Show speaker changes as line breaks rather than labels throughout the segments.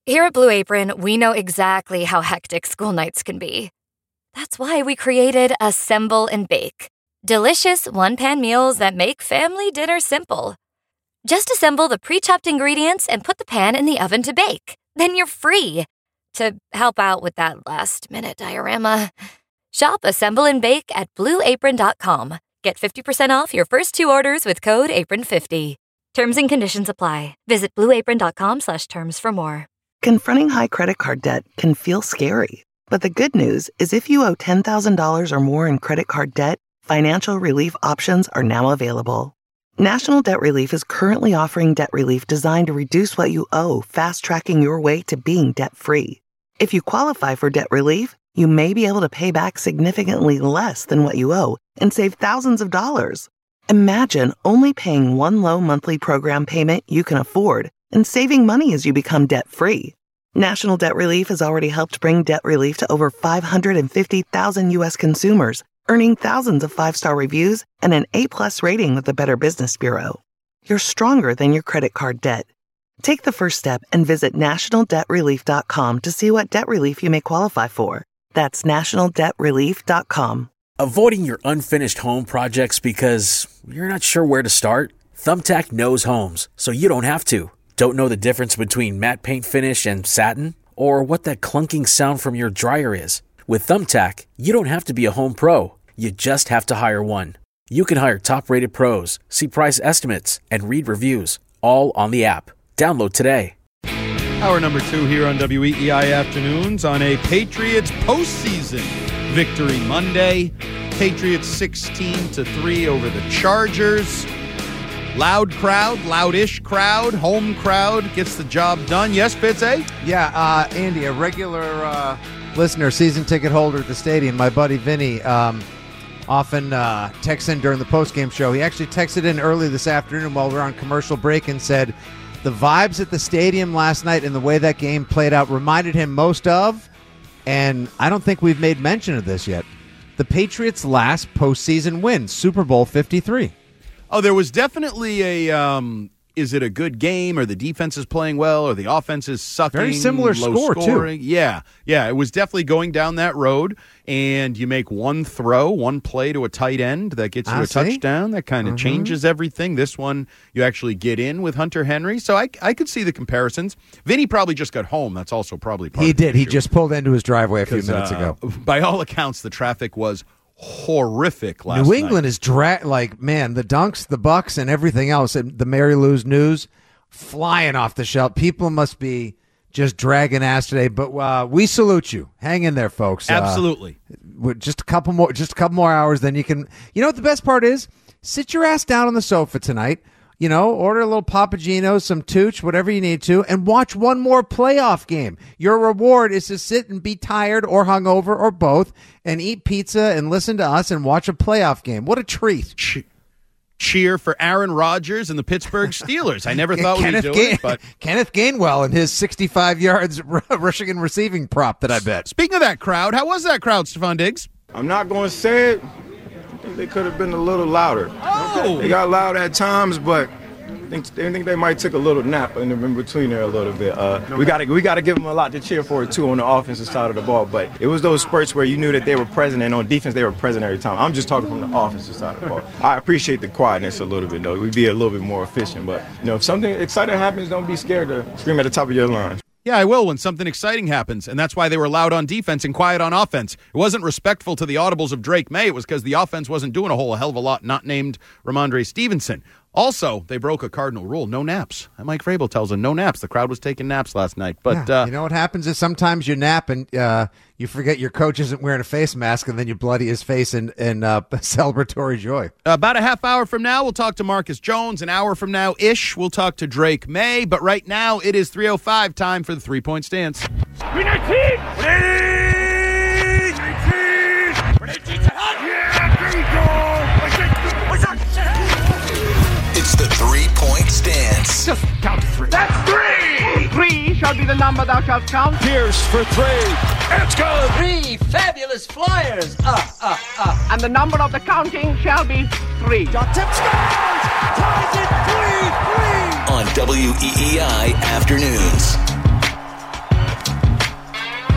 Here at Blue Apron, we know exactly how hectic school nights can be. That's why we created Assemble and Bake. Delicious one-pan meals that make family dinner simple. Just assemble the pre-chopped ingredients and put the pan in the oven to bake. Then you're free. To help out with that last-minute diorama, shop Assemble and Bake at BlueApron.com. Get 50% off your first 2 orders with code APRON50. Terms and conditions apply. Visit BlueApron.com/terms for more.
Confronting high credit card debt can feel scary. But the good news is if you owe $10,000 or more in credit card debt, financial relief options are now available. National Debt Relief is currently offering debt relief designed to reduce what you owe, fast-tracking your way to being debt-free. If you qualify for debt relief, you may be able to pay back significantly less than what you owe and save thousands of dollars. Imagine only paying one low monthly program payment you can afford and saving money as you become debt-free. National Debt Relief has already helped bring debt relief to over 550,000 U.S. consumers, earning thousands of 5-star reviews and an A+ rating with the Better Business Bureau. You're stronger than your credit card debt. Take the first step and visit nationaldebtrelief.com to see what debt relief you may qualify for. That's nationaldebtrelief.com.
Avoiding your unfinished home projects because you're not sure where to start? Thumbtack knows homes, so you don't have to. Don't know the difference between matte paint finish and satin? Or what that clunking sound from your dryer is? With Thumbtack, you don't have to be a home pro. You just have to hire one. You can hire top-rated pros, see price estimates, and read reviews, all on the app. Download today.
Hour number 2 here on WEEI Afternoons on a Patriots postseason victory Monday. Patriots 16-3 over the Chargers. Loud crowd, loudish crowd, home crowd gets the job done. Yes, Fitz, eh?
Yeah, Andy, a regular listener, season ticket holder at the stadium, my buddy Vinny, often texts in during the postgame show. He actually texted in early this afternoon while we were on commercial break and said the vibes at the stadium last night and the way that game played out reminded him most of, and I don't think we've made mention of this yet, the Patriots' last postseason win, Super Bowl 53.
Oh, there was definitely a, is it a good game, or the defense is playing well, or the offense is sucking?
Very similar score,
scoring.
too.
Yeah, it was definitely going down that road, and you make one throw, one play to a tight end that gets you a touchdown. That kind of changes everything. This one, you actually get in with Hunter Henry, so I could see the comparisons. Vinny probably just got home. That's also probably part
of
the
He did.
issue.
He just pulled into his driveway a few minutes ago.
By all accounts, the traffic was horrific last night.
New England is the Dunks, the Bucks, and everything else. And the Mary Lou's news flying off the shelf. People must be just dragging ass today. But we salute you. Hang in there, folks.
Absolutely.
Just a couple more hours, then you can. You know what the best part is? Sit your ass down on the sofa tonight. You know, order a little Papagino, some Tooch, whatever you need to, and watch one more playoff game. Your reward is to sit and be tired or hungover or both and eat pizza and listen to us and watch a playoff game. What a treat.
Cheer for Aaron Rodgers and the Pittsburgh Steelers. I never thought we'd do it, but
Kenneth Gainwell and his 65 yards rushing and receiving prop that I bet.
Speaking of that crowd, how was that crowd, Stephon Diggs?
I'm not going to say it. I think they could have been a little louder.
Oh!
They got loud at times, but I think they might took a little nap in between there a little bit. We got to give them a lot to cheer for too on the offensive side of the ball. But it was those spurts where you knew that they were present, and on defense they were present every time. I'm just talking from the offensive side of the ball. I appreciate the quietness a little bit though. We'd be a little bit more efficient. But if something exciting happens, don't be scared to scream at the top of your lungs.
Yeah, I will when something exciting happens, and that's why they were loud on defense and quiet on offense. It wasn't respectful to the audibles of Drake May. It was because the offense wasn't doing a hell of a lot, not named Ramondre Stevenson. Also, they broke a cardinal rule, no naps. Mike Vrabel tells them no naps. The crowd was taking naps last night. But
you know what happens is sometimes you nap and you forget your coach isn't wearing a face mask, and then you bloody his face in celebratory joy.
About a half hour from now, we'll talk to Marcus Jones. An hour from now-ish, we'll talk to Drake May. But right now, it is 3:05, time for the three-point stance.
It's the three-point stance.
Just count to three. That's three! 3 shall be the number thou shalt count.
Pierce for 3. It's good!
3 fabulous flyers.
And the number of the counting shall be 3.
John Tip scores! Ties it 3-3!
On WEEI Afternoons.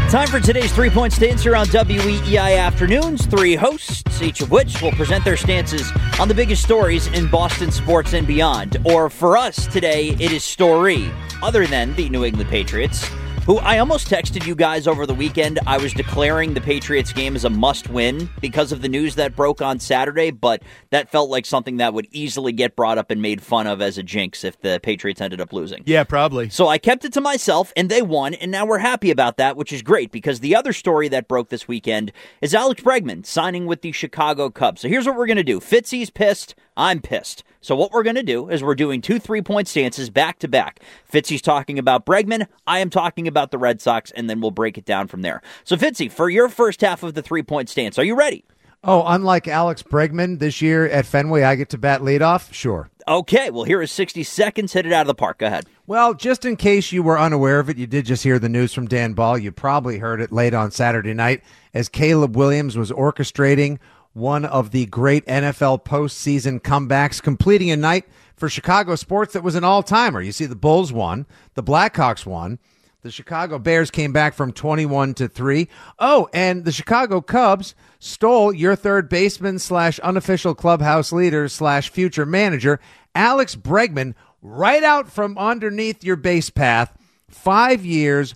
Time for today's 3-point stance here on WEEI Afternoons. 3 hosts, each of which will present their stances on the biggest stories in Boston sports and beyond. Or for us today, it is story other than the New England Patriots, who I almost texted you guys over the weekend. I was declaring the Patriots game as a must-win because of the news that broke on Saturday, but that felt like something that would easily get brought up and made fun of as a jinx if the Patriots ended up losing.
Yeah, probably.
So I kept it to myself, and they won, and now we're happy about that, which is great, because the other story that broke this weekend is Alex Bregman signing with the Chicago Cubs. So here's what we're going to do. Fitzy's pissed. I'm pissed. So what we're going to do is we're doing 2 3-point stances back to back. Fitzy's talking about Bregman. I am talking about the Red Sox, and then we'll break it down from there. So Fitzy, for your first half of the 3-point stance, are you ready?
Oh, unlike Alex Bregman this year at Fenway, I get to bat leadoff? Sure.
Okay, well, here is 60 seconds. Hit it out of the park. Go ahead.
Well, just in case you were unaware of it, you did just hear the news from Dan Ball. You probably heard it late on Saturday night as Caleb Williams was orchestrating one of the great NFL postseason comebacks, completing a night for Chicago sports that was an all-timer. You see, the Bulls won, the Blackhawks won, the Chicago Bears came back from 21-3. Oh, and the Chicago Cubs stole your third baseman / unofficial clubhouse leader / future manager, Alex Bregman, right out from underneath your base path. 5 years,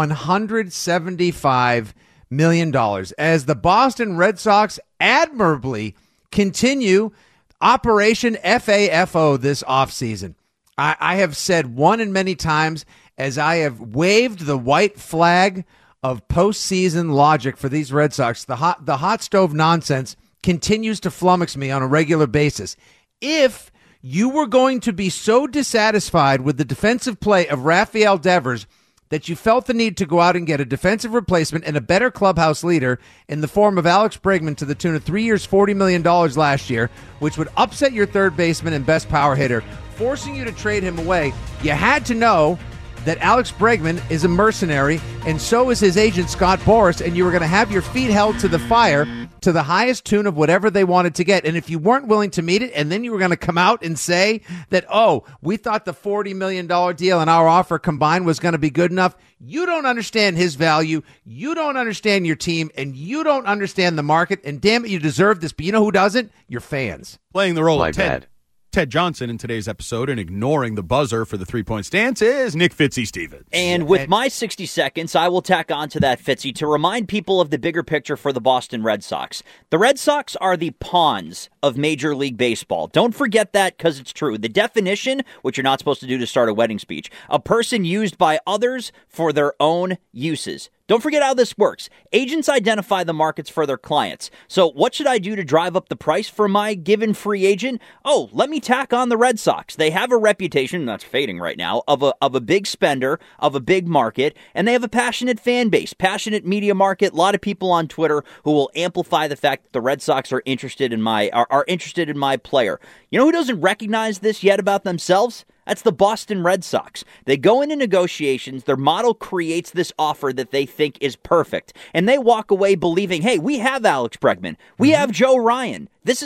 $175 million. As the Boston Red Sox admirably continue Operation FAFO this offseason. I have said one and many times as I have waved the white flag of postseason logic for these Red Sox, the hot stove nonsense continues to flummox me on a regular basis. If you were going to be so dissatisfied with the defensive play of Rafael Devers that you felt the need to go out and get a defensive replacement and a better clubhouse leader in the form of Alex Bregman to the tune of 3 years, $40 million last year, which would upset your third baseman and best power hitter, forcing you to trade him away, you had to know that Alex Bregman is a mercenary, and so is his agent, Scott Boras, and you were going to have your feet held to the fire to the highest tune of whatever they wanted to get. And if you weren't willing to meet it, and then you were going to come out and say that, oh, we thought the $40 million deal and our offer combined was going to be good enough, you don't understand his value, you don't understand your team, and you don't understand the market, and damn it, you deserve this. But you know who doesn't? Your fans.
Playing the role of Ted Johnson in today's episode and ignoring the buzzer for the 3-point stance is Nick Fitzy Stevens.
And with my 60 seconds, I will tack on to that, Fitzy, to remind people of the bigger picture for the Boston Red Sox. The Red Sox are the pawns of Major League Baseball. Don't forget that, because it's true. The definition, which you're not supposed to do to start a wedding speech, a person used by others for their own uses. Don't forget how this works. Agents identify the markets for their clients. So what should I do to drive up the price for my given free agent? Oh, let me tack on the Red Sox. They have a reputation, that's fading right now, of a big spender, of a big market, and they have a passionate fan base, passionate media market, a lot of people on Twitter who will amplify the fact that the Red Sox are interested in my player. You know who doesn't recognize this yet about themselves? That's the Boston Red Sox. They go into negotiations, their model creates this offer that they think is perfect, and they walk away believing, hey, we have Alex Bregman, we have Joe Ryan,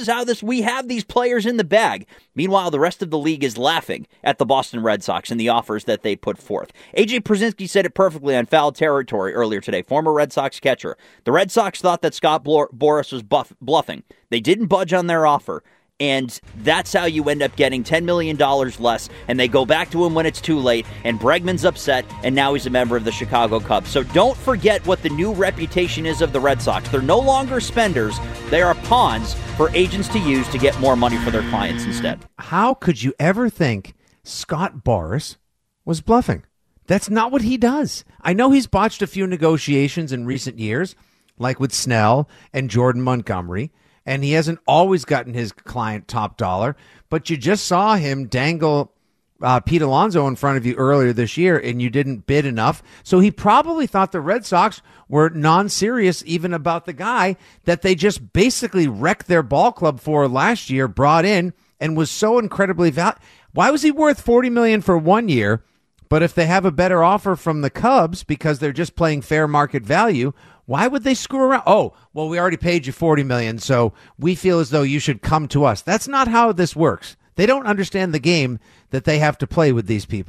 we have these players in the bag. Meanwhile, the rest of the league is laughing at the Boston Red Sox and the offers that they put forth. A.J. Pierzynski said it perfectly on Foul Territory earlier today, former Red Sox catcher. The Red Sox thought that Scott Boras was bluffing. They didn't budge on their offer. And that's how you end up getting $10 million less, and they go back to him when it's too late, and Bregman's upset, and now he's a member of the Chicago Cubs. So don't forget what the new reputation is of the Red Sox. They're no longer spenders. They are pawns for agents to use to get more money for their clients instead.
How could you ever think Scott Boras was bluffing? That's not what he does. I know he's botched a few negotiations in recent years, like with Snell and Jordan Montgomery, and he hasn't always gotten his client top dollar, but you just saw him dangle Pete Alonso in front of you earlier this year, and you didn't bid enough. So he probably thought the Red Sox were non-serious even about the guy that they just basically wrecked their ball club for last year, brought in, and was so incredibly valuable. Why was he worth $40 million for 1 year? But if they have a better offer from the Cubs because they're just playing fair market value, why would they screw around? Oh, well, we already paid you $40 million, so we feel as though you should come to us. That's not how this works. They don't understand the game that they have to play with these people.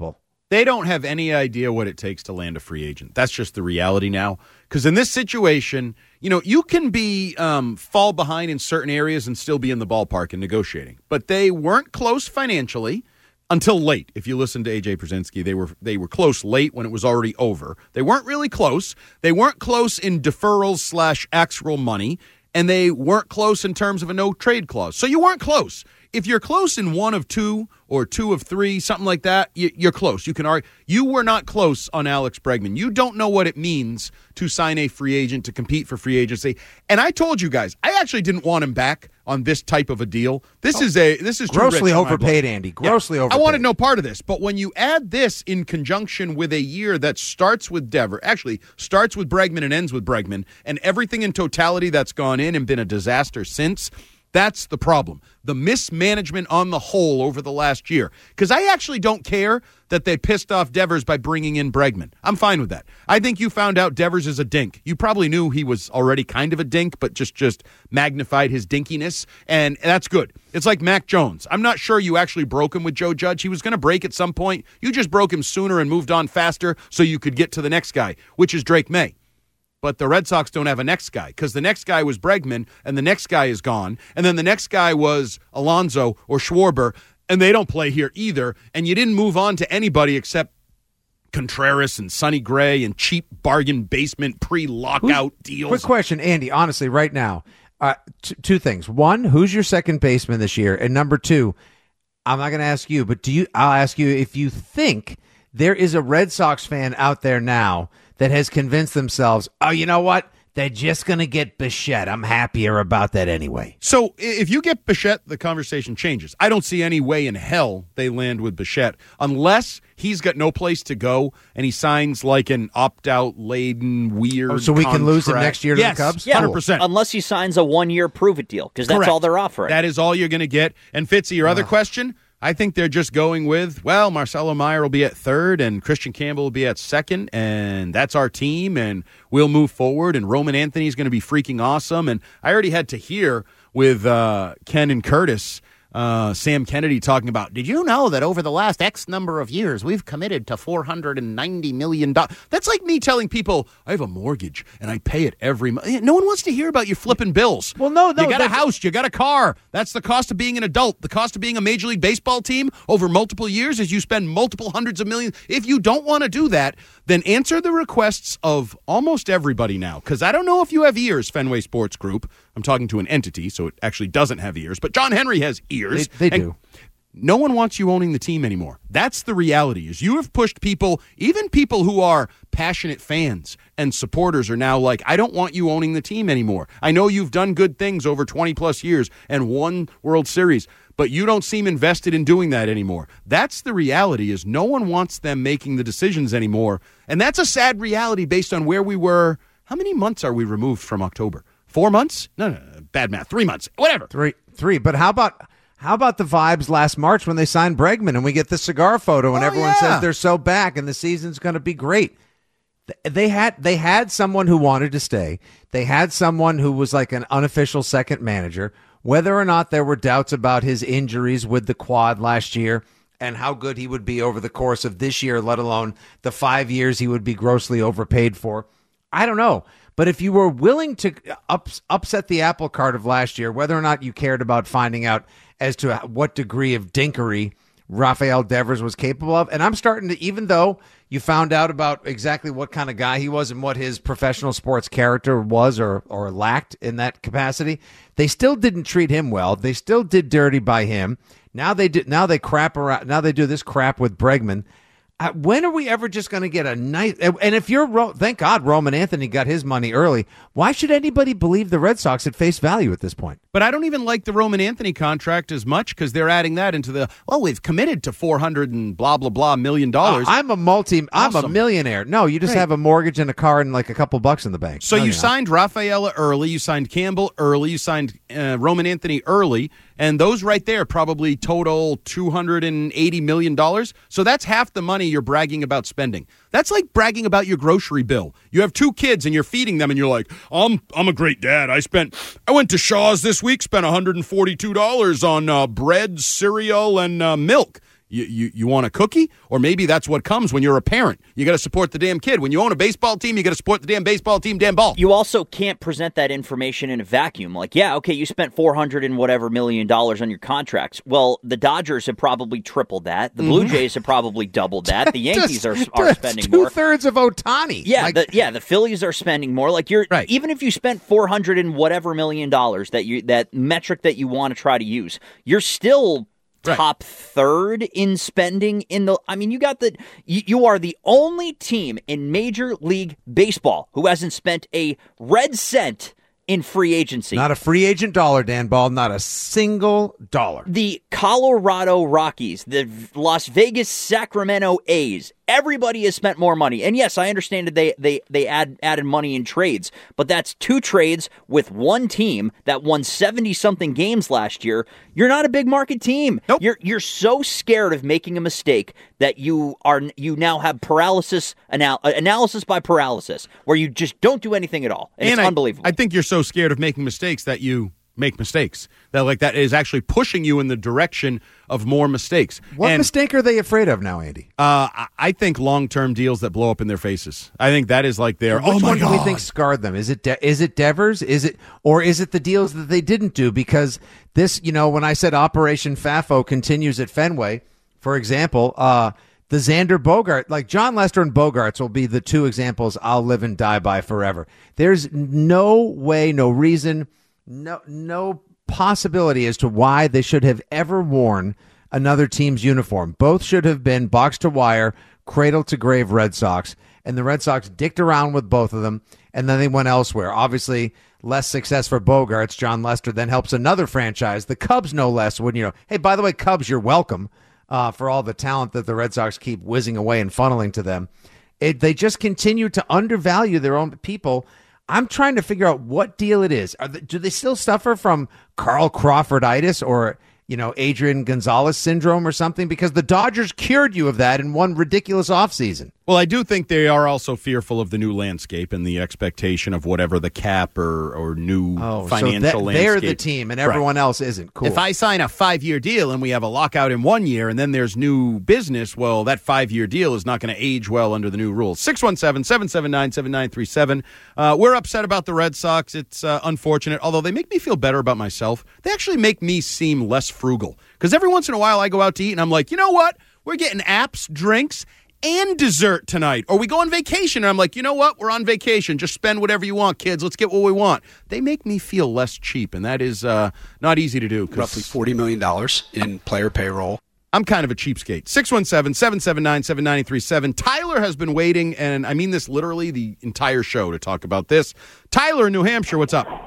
They don't have any idea what it takes to land a free agent. That's just the reality now. Because in this situation, you can be fall behind in certain areas and still be in the ballpark in negotiating. But they weren't close financially until late. If you listen to A.J. Brzezinski, they were close late when it was already over. They weren't really close. They weren't close in deferrals / actual money. And they weren't close in terms of a no-trade clause. So you weren't close. If you're close in 1 of 2 or 2 of 3, something like that, you're close. You can argue. You were not close on Alex Bregman. You don't know what it means to sign a free agent, to compete for free agency. And I told you guys, I actually didn't want him back on this type of a deal. This is
grossly overpaid, Andy. Grossly overpaid.
I wanted no part of this. But when you add this in conjunction with a year that starts with Dever, actually starts with Bregman and ends with Bregman, and everything in totality that's gone in and been a disaster since, that's the problem. The mismanagement on the whole over the last year. Because I actually don't care that they pissed off Devers by bringing in Bregman. I'm fine with that. I think you found out Devers is a dink. You probably knew he was already kind of a dink, but just magnified his dinkiness, and that's good. It's like Mac Jones. I'm not sure you actually broke him with Joe Judge. He was going to break at some point. You just broke him sooner and moved on faster so you could get to the next guy, which is Drake May. But the Red Sox don't have a next guy because the next guy was Bregman, and the next guy is gone. And then the next guy was Alonso or Schwarber, and they don't play here either. And you didn't move on to anybody except Contreras and Sonny Gray and cheap bargain basement pre-lockout deals.
Quick question, Andy, honestly, right now. 2 things. 1, who's your second baseman this year? And number 2, I'm not going to ask you, but I'll ask you if you think there is a Red Sox fan out there now that has convinced themselves, oh, you know what? They're just going to get Bichette. I'm happier about that anyway.
So if you get Bichette, the conversation changes. I don't see any way in hell they land with Bichette unless he's got no place to go and he signs like an opt-out laden weird
so we
contract.
Can lose him next year to the Cubs?
Yeah,
100%.
Unless he signs a 1-year prove-it deal because that's all they're offering.
That is all you're going to get. And Fitzy, your other question? I think they're just going with, well, Marcelo Meyer will be at third and Christian Campbell will be at second, and that's our team, and we'll move forward, and Roman Anthony's going to be freaking awesome. And I already had to hear with Ken and Curtis, Sam Kennedy talking about, did you know that over the last X number of years, we've committed to $490 million? That's like me telling people, I have a mortgage and I pay it every month. No one wants to hear about you flipping bills.
Well, no.
You got a house, you got a car. That's the cost of being an adult. The cost of being a Major League Baseball team over multiple years is you spend multiple hundreds of millions. If you don't want to do that, then answer the requests of almost everybody now. Because I don't know if you have ears, Fenway Sports Group. I'm talking to an entity, so it actually doesn't have ears. But John Henry has ears.
They do.
No one wants you owning the team anymore. That's the reality. Is you have pushed people, even people who are passionate fans and supporters are now like, I don't want you owning the team anymore. I know you've done good things over 20-plus years and won World Series, but you don't seem invested in doing that anymore. That's the reality, is no one wants them making the decisions anymore. And that's a sad reality based on where we were. How many months are we removed from October? 4 months? No, bad math. 3 months. Whatever.
Three. But how about the vibes last March when they signed Bregman and we get the cigar photo and everyone says they're so back and the season's going to be great? They had someone who wanted to stay. They had someone who was like an unofficial second manager. Whether or not there were doubts about his injuries with the quad last year and how good he would be over the course of this year, let alone the 5 years he would be grossly overpaid for, I don't know. But if you were willing to upset the apple cart of last year, whether or not you cared about finding out as to what degree of dinkery Rafael Devers was capable of, and I'm starting to, even though you found out about exactly what kind of guy he was and what his professional sports character was or lacked in that capacity, they still didn't treat him well. They still did dirty by him. Now they crap around. Now they do this crap with Bregman. When are we ever just going to get a nice... And if you're... Thank God Roman Anthony got his money early. Why should anybody believe the Red Sox at face value at this point?
But I don't even like the Roman Anthony contract as much because they're adding that into the... Well, we've committed to $400 and blah, blah, blah million.
I'm a millionaire. No, you just have a mortgage and a car and like a couple bucks in the bank.
So you signed Rafaela early. You signed Campbell early. You signed Roman Anthony early. And those right there probably total $280 million. So that's half the money you're bragging about spending. That's like bragging about your grocery bill. You have 2 kids and you're feeding them and you're like, I'm a great dad. I went to Shaw's this week, spent $142 on bread, cereal, and milk. You want a cookie? Or maybe that's what comes when you're a parent. You got to support the damn kid. When you own a baseball team, you got to support the damn baseball team, damn ball.
You also can't present that information in a vacuum. Like, yeah, okay, you spent $400 and whatever million on your contracts. Well, the Dodgers have probably tripled that. The Blue Jays have probably doubled that. The Yankees are spending more.
2/3 of Ohtani.
Yeah, the Phillies are spending more. Like even if you spent $400 and whatever million, that metric that you want to try to use, you're still top third in spending in the. I mean, you are the only team in Major League Baseball who hasn't spent a red cent in free agency.
Not a free agent dollar, Dan Ball. Not a single dollar.
The Colorado Rockies, the Las Vegas Sacramento A's, everybody has spent more money. And yes, I understand that they added money in trades, but that's 2 trades with one team that won 70-something games last year. You're not a big market team.
Nope.
You're so scared of making a mistake that you now have analysis by paralysis, where you just don't do anything at all. And it's unbelievable.
I think you're so scared of making mistakes that you make mistakes. That is actually pushing you in the direction of more mistakes.
What mistake are they afraid of now, Andy?
I think long-term deals that blow up in their faces. I think that is like their.
Which one do we think scarred them? Is it Devers? Is it the deals that they didn't do? Because this, when I said Operation FAFO continues at Fenway, for example, the Xander Bogart, like John Lester and Bogarts will be the 2 examples I'll live and die by forever. There's no way, no reason, no possibility as to why they should have ever worn another team's uniform. Both should have been box to wire, cradle to grave Red Sox, and the Red Sox dicked around with both of them, and then they went elsewhere. Obviously, less success for Bogarts. John Lester then helps another franchise, the Cubs no less, when hey, by the way, Cubs, you're welcome for all the talent that the Red Sox keep whizzing away and funneling to them. They just continue to undervalue their own people. I'm trying to figure out what deal it is. Do they still suffer from Carl Crawforditis or, Adrian Gonzalez syndrome or something? Because the Dodgers cured you of that in one ridiculous offseason.
Well, I do think they are also fearful of the new landscape and the expectation of whatever the cap or new financial landscape.
They're the team and everyone else isn't. Cool.
If I sign a 5-year deal and we have a lockout in 1 year and then there's new business, well, that 5-year deal is not going to age well under the new rules. 617-779-7937. We're upset about the Red Sox. It's unfortunate, although they make me feel better about myself. They actually make me seem less frugal. Because every once in a while I go out to eat and I'm like, you know what? We're getting apps, drinks, and dessert tonight. Or we go on vacation, and I'm like, you know what? We're on vacation. Just spend whatever you want, kids. Let's get what we want. They make me feel less cheap, and that is not easy to do.
Roughly $40 million in player payroll.
I'm kind of a cheapskate. 617-779-7937. Tyler has been waiting, and I mean this literally the entire show to talk about this. Tyler in New Hampshire, what's up?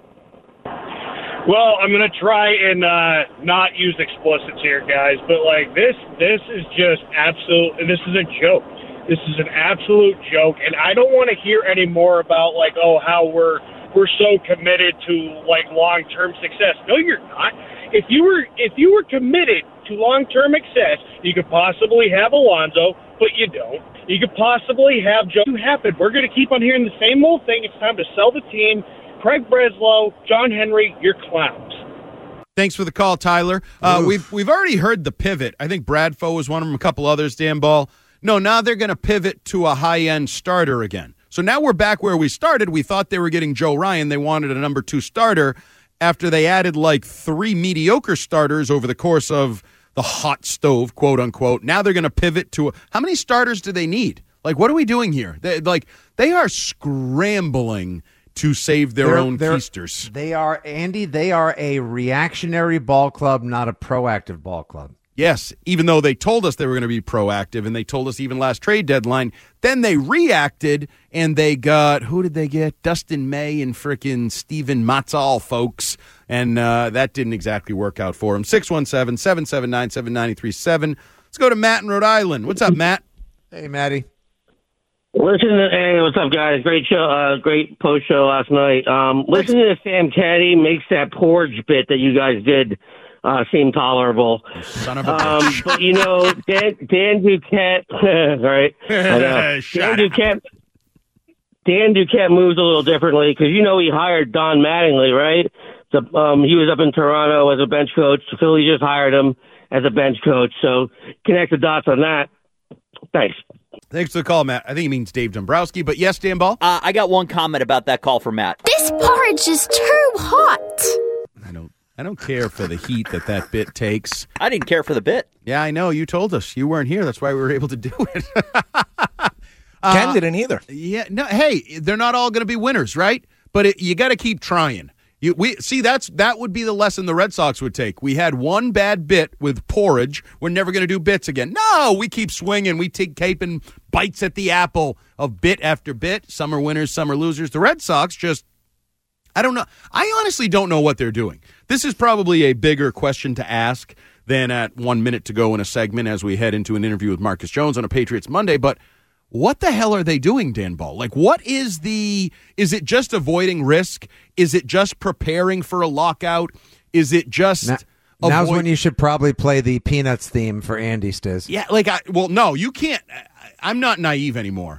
Well, I'm going to try and not use explicits here, guys, but this is just this is a joke. This is an absolute joke, and I don't want to hear any more about how we're so committed to long-term success. No, you're not. If you were committed to long-term success, you could possibly have Alonso, but you don't. You could possibly have Joe happen. We're going to keep on hearing the same old thing. It's time to sell the team. Craig Breslow, John Henry, you're clowns.
Thanks for the call, Tyler. We've already heard the pivot. I think Bradfo was one of them, a couple others, Dan Ball. No, now they're going to pivot to a high-end starter again. So now we're back where we started. We thought they were getting Joe Ryan. They wanted a number 2 starter after they added 3 mediocre starters over the course of the hot stove, quote unquote. Now they're going to pivot to how many starters do they need? What are we doing here? They are scrambling to save their own keisters.
They are, Andy, they are a reactionary ball club, not a proactive ball club.
Yes, even though they told us they were going to be proactive, and they told us even last trade deadline, then they reacted, and they got, who did they get? Dustin May and frickin' Steven Matzal, folks, and that didn't exactly work out for them. 617-779-7937. Let's go to Matt in Rhode Island. What's up, Matt?
Hey, Matty.
Hey, what's up, guys? Great show, great post show last night. Listening to Sam Caddy makes that porridge bit that you guys did seem tolerable.
Son of a bitch.
But Dan Duquette, right? Dan Duquette moves a little differently because he hired Don Mattingly, right? He was up in Toronto as a bench coach. Philly just hired him. as a bench coach. So connect the dots on that. Thanks.
Thanks for the call, Matt. I think he means Dave Dombrowski, but yes, Dan Ball?
I got one comment about that call from Matt.
This porridge is too hot.
I don't care for the heat that bit takes.
I didn't care for the bit.
Yeah, I know. You told us. You weren't here. That's why we were able to do it.
Ken didn't either.
Yeah. No. Hey, they're not all going to be winners, right? But you got to keep trying. That would be the lesson the Red Sox would take. We had one bad bit with porridge. We're never going to do bits again. No, we keep swinging. We take caping bites at the apple of bit after bit. Some are winners, some are losers. The Red Sox just, I don't know. I honestly don't know what they're doing. This is probably a bigger question to ask than at 1 minute to go in a segment as we head into an interview with Marcus Jones on a Patriots Monday. But what the hell are they doing, Dan Ball? Like, is it just avoiding risk? Is it just preparing for a lockout? Is it just...
Now's when you should probably play the Peanuts theme for Andy Stiz.
Yeah, no, you can't. I'm not naive anymore.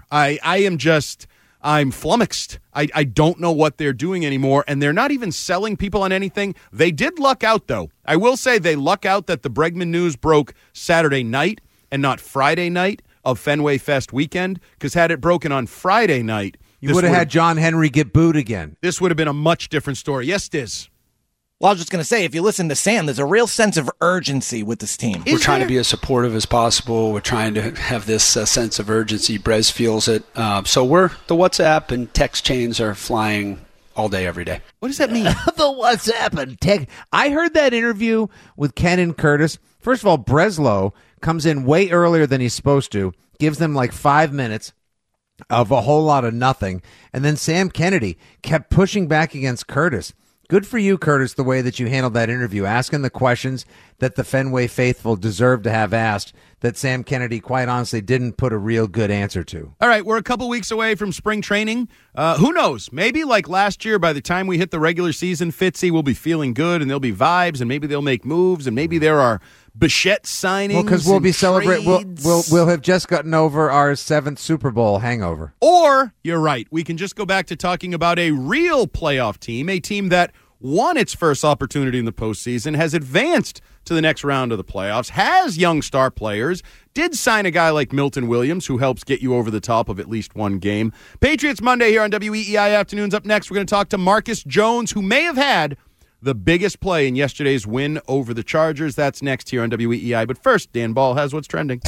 I'm flummoxed. I don't know what they're doing anymore, and they're not even selling people on anything. They did luck out, though. I will say they luck out that the Bregman news broke Saturday night and not Friday night of Fenway Fest weekend, because had it broken on Friday night...
You would have had John Henry get booed again.
This would have been a much different story. Yes, Stiz.
Well, I was just going to say, if you listen to Sam, there's a real sense of urgency with this team.
We're trying to be as supportive as possible. We're trying to have this sense of urgency. Brez feels it. So the WhatsApp and text chains are flying all day, every day.
What does that mean?
The WhatsApp and text. I heard that interview with Ken and Curtis. First of all, Breslow comes in way earlier than he's supposed to, gives them like 5 minutes of a whole lot of nothing, and then Sam Kennedy kept pushing back against Curtis. Good for you, Curtis, the way that you handled that interview, asking the questions that the Fenway faithful deserved to have asked that Sam Kennedy, quite honestly, didn't put a real good answer to.
All right, we're a couple weeks away from spring training. Who knows? Maybe like last year, by the time we hit the regular season, Fitzy will be feeling good, and there'll be vibes, and maybe they'll make moves, and maybe there are Bichette signings.
Well, because we'll be celebrating. We'll have just gotten over our 7th Super Bowl hangover.
Or, you're right, we can just go back to talking about a real playoff team, a team that won its first opportunity in the postseason, has advanced to the next round of the playoffs, has young star players, did sign a guy like Milton Williams, who helps get you over the top of at least one game. Patriots Monday here on WEEI Afternoons. Up next, we're going to talk to Marcus Jones, who may have had the biggest play in yesterday's win over the Chargers. That's next here on WEEI. But first, Dan Ball has what's trending.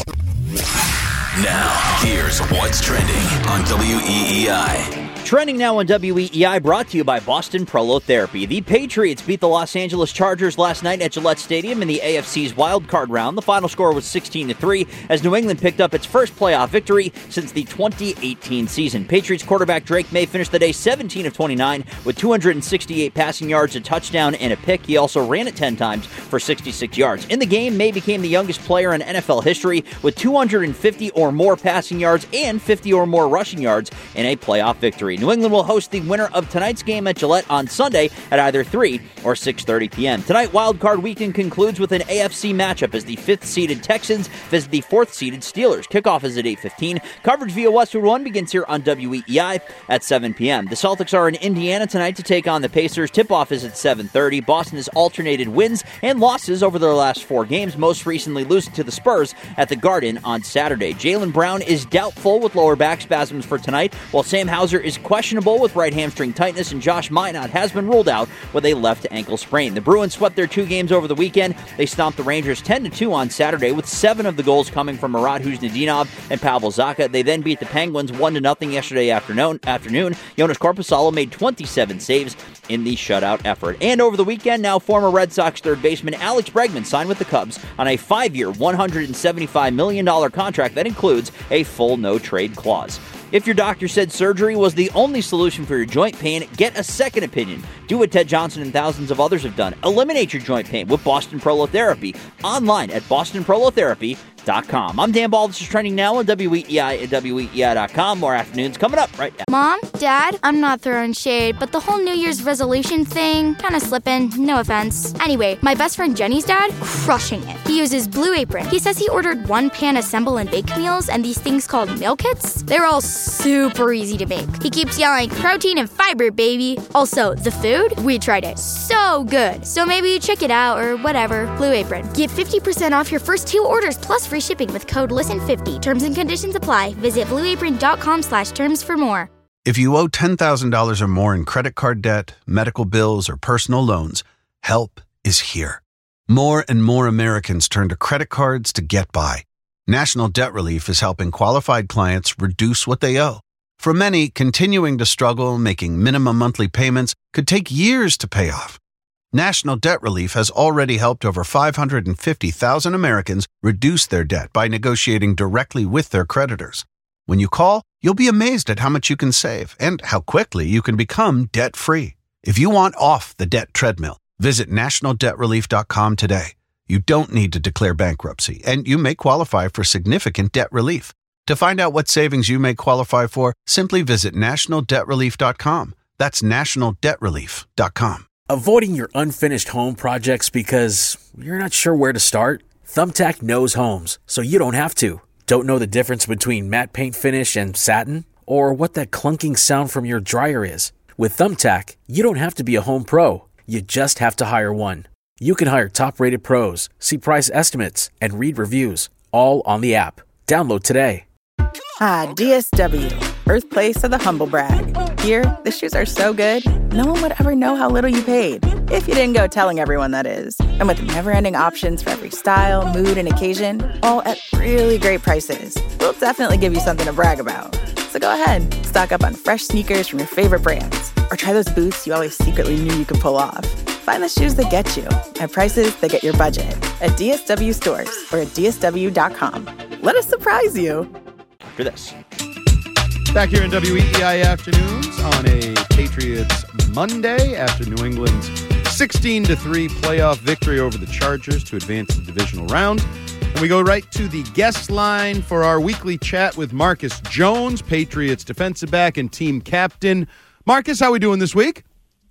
Now, here's what's trending on WEEI.
Trending now on WEEI, brought to you by Boston Prolotherapy. The Patriots beat the Los Angeles Chargers last night at Gillette Stadium in the AFC's wildcard round. The final score was 16-3 as New England picked up its first playoff victory since the 2018 season. Patriots quarterback Drake May finished the day 17 of 29 with 268 passing yards, a touchdown, and a pick. He also ran it 10 times for 66 yards. In the game, May became the youngest player in NFL history with 250 or more passing yards and 50 or more rushing yards in a playoff victory. New England will host the winner of tonight's game at Gillette on Sunday at either 3 or 6:30 p.m. Tonight, Wild Card Weekend concludes with an AFC matchup as the 5th-seeded Texans visit the 4th-seeded Steelers. Kickoff is at 8:15. Coverage via Westwood One begins here on WEEI at 7 p.m. The Celtics are in Indiana tonight to take on the Pacers. Tip-off is at 7:30. Boston has alternated wins and losses over their last 4 games, most recently losing to the Spurs at the Garden on Saturday. Jaylen Brown is doubtful with lower back spasms for tonight, while Sam Hauser is questionable with right hamstring tightness, and Josh Minot has been ruled out with a left ankle sprain. The Bruins swept their 2 games over the weekend. They stomped the Rangers 10-2 on Saturday, with 7 of the goals coming from Marat Huznadinov and Pavel Zacha. They then beat the Penguins 1-0 yesterday afternoon. Jonas Korpisalo made 27 saves in the shutout effort. And over the weekend, now former Red Sox third baseman Alex Bregman signed with the Cubs on a 5-year, $175 million contract that includes a full no-trade clause. If your doctor said surgery was the only solution for your joint pain, get a second opinion. Do what Ted Johnson and thousands of others have done. Eliminate your joint pain with Boston Prolotherapy. Online at bostonprolotherapy.com. WeightWatchers.com. I'm Dan Ball. This is trending now on WEEI at WEEI.com. More afternoons coming up right now.
Mom, Dad, I'm not throwing shade, but the whole New Year's resolution thing, kind of slipping, no offense. Anyway, my best friend Jenny's dad, crushing it. He uses Blue Apron. He says he ordered one-pan assemble and bake meals and these things called meal kits. They're all super easy to make. He keeps yelling, protein and fiber, baby. Also, the food, we tried it. So good. So maybe check it out or whatever. Blue Apron. Get 50% off your first 2 orders plus free shipping with code LISTEN50. Terms and conditions apply. Visit blueapron.com/terms for more.
If you owe $10,000 or more in credit card debt, medical bills, or personal loans, help is here. More and more Americans turn to credit cards to get by. National Debt Relief is helping qualified clients reduce what they owe. For many, continuing to struggle making minimum monthly payments could take years to pay off. National Debt Relief has already helped over 550,000 Americans reduce their debt by negotiating directly with their creditors. When you call, you'll be amazed at how much you can save and how quickly you can become debt-free. If you want off the debt treadmill, visit nationaldebtrelief.com today. You don't need to declare bankruptcy, and you may qualify for significant debt relief. To find out what savings you may qualify for, simply visit nationaldebtrelief.com. That's nationaldebtrelief.com.
Avoiding your unfinished home projects because you're not sure where to start? Thumbtack knows homes, so you don't have to. Don't know the difference between matte paint finish and satin? Or what that clunking sound from your dryer is? With Thumbtack, you don't have to be a home pro. You just have to hire one. You can hire top-rated pros, see price estimates, and read reviews, all on the app. Download today.
Ah, DSW, birthplace of the humble brag. Here, the shoes are so good, no one would ever know how little you paid. If you didn't go telling everyone, that is. And with never-ending options for every style, mood, and occasion, all at really great prices, we'll definitely give you something to brag about. So go ahead, stock up on fresh sneakers from your favorite brands, or try those boots you always secretly knew you could pull off. Find the shoes that get you at prices that get your budget at DSW stores or at DSW.com. Let us surprise you.
After this.
Back here in WEEI Afternoons on a Patriots Monday after New England's 16-3 playoff victory over the Chargers to advance the divisional round. And we go right to the guest line for our weekly chat with Marcus Jones, Patriots defensive back and team captain. Marcus, how are we doing this week?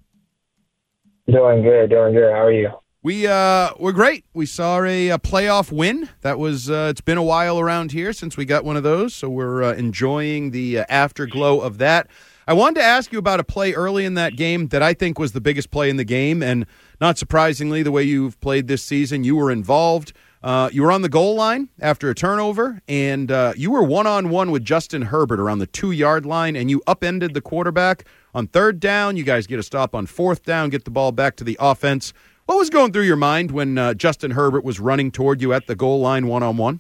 Doing good. How are you?
We're great. We saw a playoff win. That was it's been a while around here since we got one of those, so we're enjoying the afterglow of that. I wanted to ask you about a play early in that game that I think was the biggest play in the game, and not surprisingly, the way you've played this season, you were involved. You were on the goal line after a turnover, and you were one-on-one with Justin Herbert around the 2-yard line, and you upended the quarterback on 3rd down. You guys get a stop on 4th down, get the ball back to the offense. What was going through your mind when Justin Herbert was running toward you at the goal line one-on-one?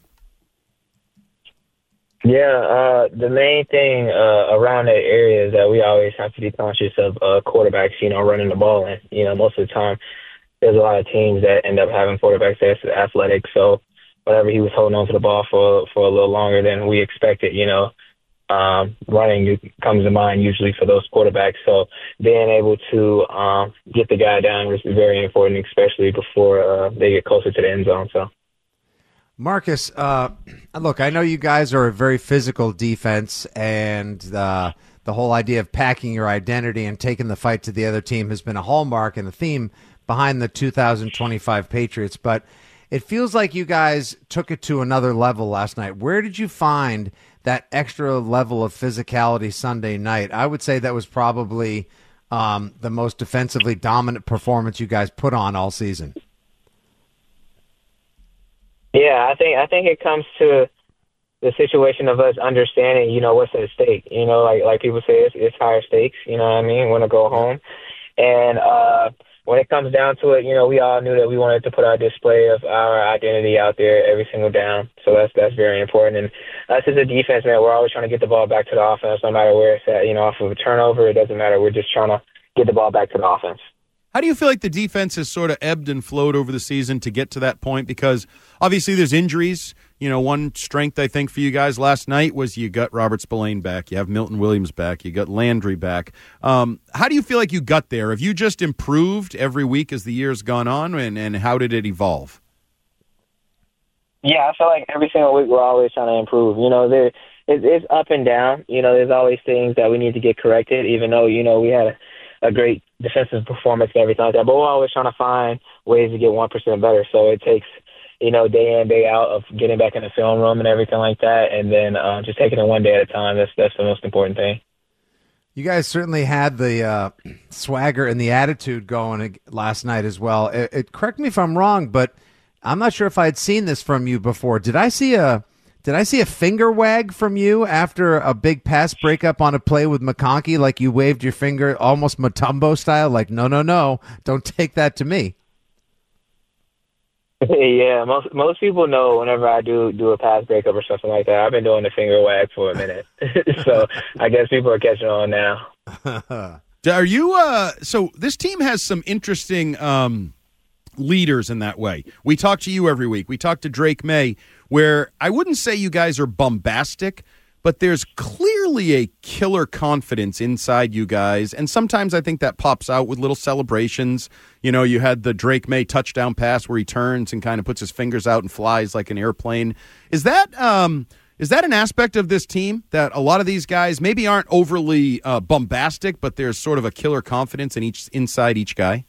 Yeah, the main thing around that area is that we always have to be conscious of quarterbacks, running the ball. And, most of the time, there's a lot of teams that end up having quarterbacks that's athletic. So whenever he was holding on to the ball for a little longer than we expected, running comes to mind usually for those quarterbacks. So being able to get the guy down is very important, especially before they get closer to the end zone. So,
Marcus, look, I know you guys are a very physical defense, and the whole idea of packing your identity and taking the fight to the other team has been a hallmark and a theme behind the 2025 Patriots. But it feels like you guys took it to another level last night. Where did you find that extra level of physicality Sunday night? I would say that was probably the most defensively dominant performance you guys put on all season.
Yeah, I think it comes to the situation of us understanding, what's at stake. Like people say, it's higher stakes. You know what I mean? Want to go home, and when it comes down to it, we all knew that we wanted to put our display of our identity out there every single down. So that's very important. And us as a defense, man, we're always trying to get the ball back to the offense, no matter where it's at. Off of a turnover, it doesn't matter. We're just trying to get the ball back to the offense.
How do you feel like the defense has sort of ebbed and flowed over the season to get to that point? Because obviously there's injuries. One strength I think for you guys last night was you got Robert Spillane back. You have Milton Williams back. You got Landry back. How do you feel like you got there? Have you just improved every week as the year's gone on, and how did it evolve?
Yeah, I feel like every single week we're always trying to improve. It's up and down. There's always things that we need to get corrected, even though, we had a great defensive performance and everything like that. But we're always trying to find ways to get 1% better. So it takes, day in, day out of getting back in the film room and everything like that, and then just taking it one day at a time. That's the most important thing.
You guys certainly had the swagger and the attitude going last night as well. Correct me if I'm wrong, but I'm not sure if I had seen this from you before. Did I see a finger wag from you after a big pass breakup on a play with McConkey? Like you waved your finger almost Mutombo style, like no, don't take that to me.
Yeah, most people know whenever I do a pass breakup or something like that, I've been doing the finger wag for a minute. So I guess people are catching on now.
Are you so this team has some interesting leaders in that way. We talk to you every week. We talk to Drake May, where I wouldn't say you guys are bombastic, but there's clearly a killer confidence inside you guys. And sometimes I think that pops out with little celebrations. You had the Drake May touchdown pass where he turns and kind of puts his fingers out and flies like an airplane. Is that an aspect of this team that a lot of these guys maybe aren't overly bombastic, but there's sort of a killer confidence inside each guy?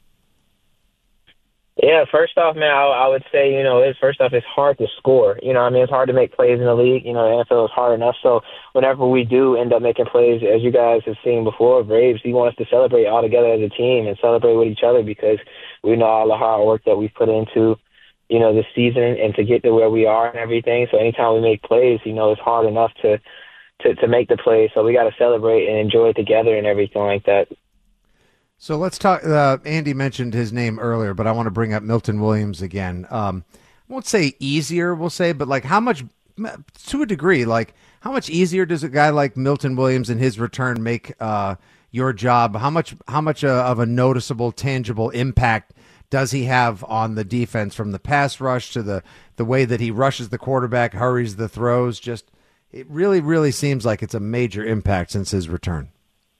Yeah, first off, man, I would say, it's hard to score. It's hard to make plays in the league. The NFL is hard enough. So whenever we do end up making plays, as you guys have seen before, Braves, we want us to celebrate all together as a team and celebrate with each other because we know all the hard work that we've put into, this season and to get to where we are and everything. So anytime we make plays, it's hard enough to make the plays. So we got to celebrate and enjoy it together and everything like that.
So let's talk. Andy mentioned his name earlier, but I want to bring up Milton Williams again. I won't say easier, we'll say, but like how much, to a degree, like how much easier does a guy like Milton Williams and his return make your job? How much of a noticeable, tangible impact does he have on the defense, from the pass rush to the way that he rushes the quarterback, hurries the throws? Just it really, really seems like it's a major impact since his return.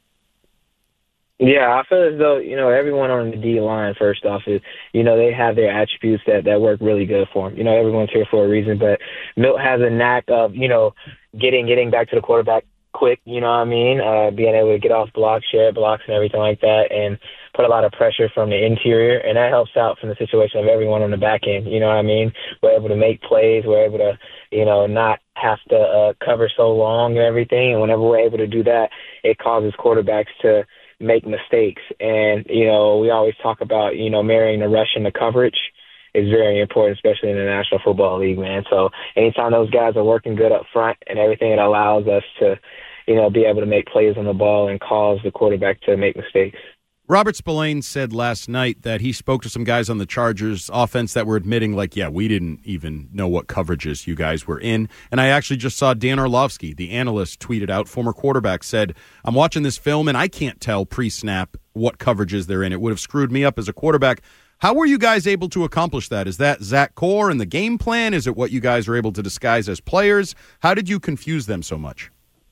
Yeah, I feel as though, everyone on the D line, first off, is, they have their attributes that work really good for them. Everyone's here for a reason, but Milt has a knack of, getting back to the quarterback quick, being able to get off blocks, share blocks and everything like that, and put a lot of pressure from the interior, and that helps out from the situation of everyone on the back end, We're able to make plays, we're able to, not have to cover so long and everything, and whenever we're able to do that, it causes quarterbacks to make mistakes. And, we always talk about, marrying the rush and the coverage is very important, especially in the National Football League, man. So anytime those guys are working good up front and everything, it allows us to, be able to make plays on the ball and cause the quarterback to make mistakes.
Robert Spillane said last night that he spoke to some guys on the Chargers offense that were admitting, we didn't even know what coverages you guys were in. And I actually just saw Dan Orlovsky, the analyst, tweeted out, former quarterback, said, I'm watching this film and I can't tell pre-snap what coverages they're in. It would have screwed me up as a quarterback. How were you guys able to accomplish that? Is that Zach Core and the game plan? Is it what you guys are able to disguise as players? How did you confuse them so much?